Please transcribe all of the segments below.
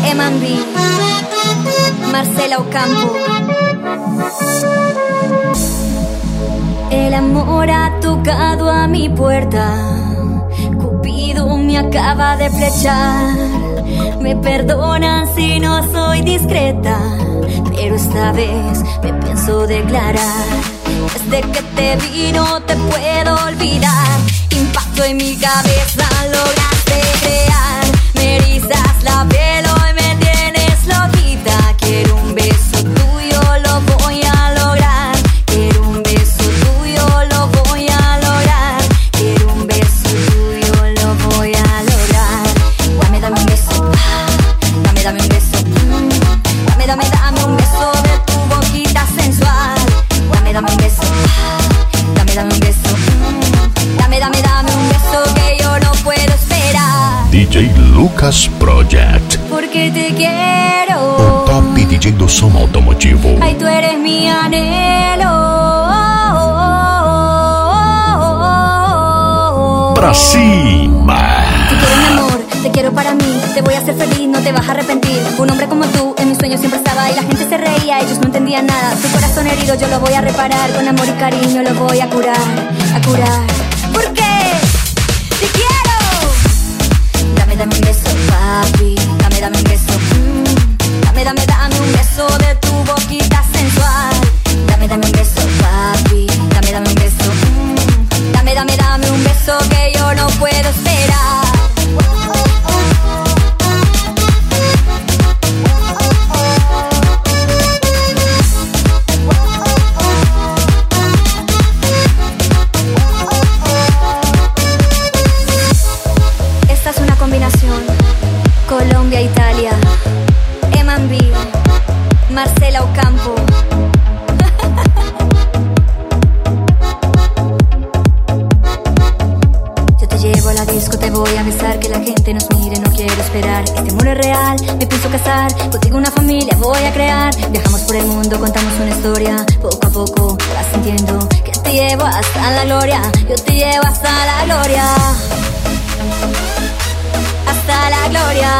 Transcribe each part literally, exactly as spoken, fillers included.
Emanbi, Marcela Ocampo. El amor ha tocado a mi puerta, Cupido me acaba de flechar. Me perdonan si no soy discreta, pero esta vez me pienso declarar. Desde que te vi no te puedo olvidar. Impacto en mi cabeza lograste crear. Me erizas la piel, hoy me tienes loquita. Quiero un beso tuyo, lo voy a lograr. Quiero un beso tuyo, lo voy a lograr. Quiero un beso tuyo, lo voy a lograr. Dame, dame un beso, dame, dame un beso. Dame, dame, dame un beso de tu boquita sensual. Dame, dame un beso, dame, dame un beso. Dame, dame, dame un beso que yo no puedo esperar. D J Lucas Project. Porque te quiero. O top D J do som automotivo. Ay, tú eres mi anhelo. Pra cima. Te quiero, mi amor, te quiero para mí. Te voy a hacer feliz, no te vas a arrepentir. Un hombre como tú en mis sueños siempre estaba y la gente se reía, ellos no entendían nada. Tu corazón herido yo lo voy a reparar. Con amor y cariño lo voy a curar, a curar. ¿Por qué? Te quiero. Dame, dame un beso, papi. Dame, dame un beso. Mm. Dame, dame, dame un beso de tu boquita sensual. Dame, dame un beso, papi. Dame, dame un beso. Mm. Dame, dame, dame un beso que yo no puedo esperar. Colombia-Italia, Emanbi, Marcela Ocampo. Yo te llevo a la disco, te voy a besar, que la gente nos mire, no quiero esperar. Este amor es real, me pienso casar, contigo una familia voy a crear. Viajamos por el mundo, contamos una historia, poco a poco vas sintiendo que te llevo hasta la gloria. Yo te llevo hasta la gloria. Hasta la gloria,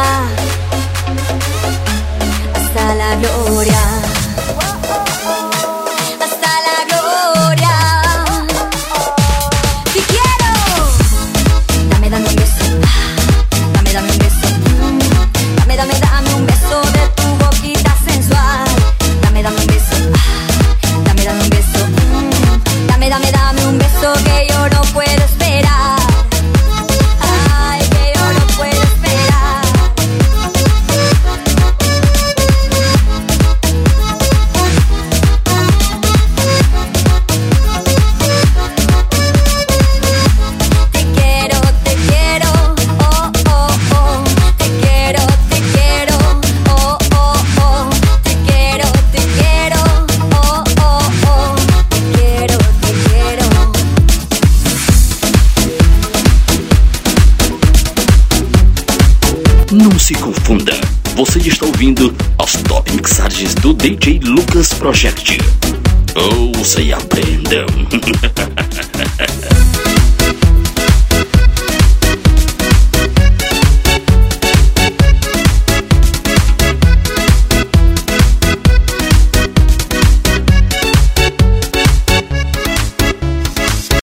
hasta la gloria, hasta la gloria. Te quiero. Dame, dame un beso, dame, dame un beso. Dame, dame, dame un beso de tu boquita sensual. Dame, dame un beso, dame, dame un beso. Dame, dame, dame un beso que yo no puedo esperar. Não se confunda, você está ouvindo as top mixagens do D J Lucas Project. Ouça e aprendam.